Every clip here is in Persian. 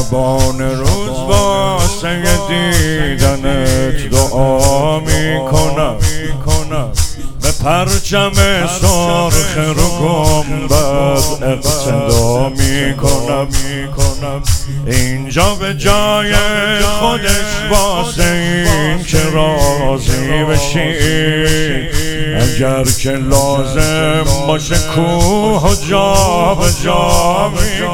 شبان روز واسه دیدنت دعا میکنم، به پرچم سرخ رو گنبد اقتدا میکنم. اینجا به جای خودش واسه این که راضی بشی، اگر که لازم باشه کوه و جا به جا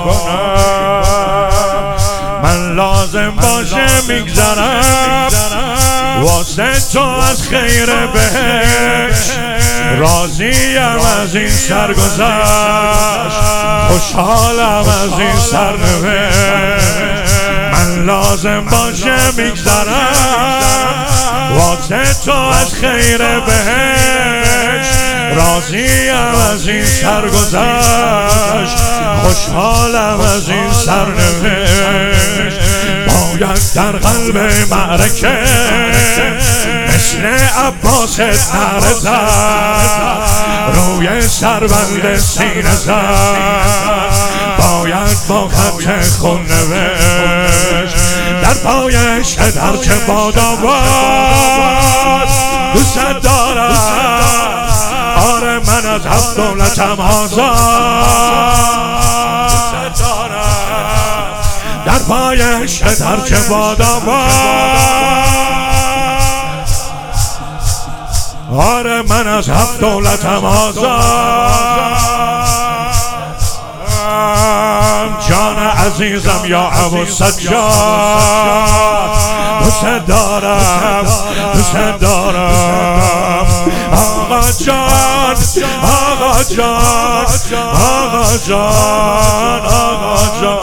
میکنم. من لازم باشه میگذرم واسه تو از خیر بهش، راضیم از این سرگذشت، خوشحالم از این سرنوشت. من لازم باشه میگذرم واسه تو از خیر بهش، راضیم از این سرگذشت، خوشحالم از این سرنوشت. باید در قلب معرکه مثل عباس نعره زد، روی سربند سینه زد. باید با خط خون نوشت در پایش هرچه باد آباد. دوست دارم آره من از 7 دولتم آزاد. دوست دارم در پایش هرچه باد آباد. آره من از 7 دولتم آزاد. جان عزیزم یا ابو سجاد، دوست دارم آقا جان، آقا جان، آقا جان، آقا جان.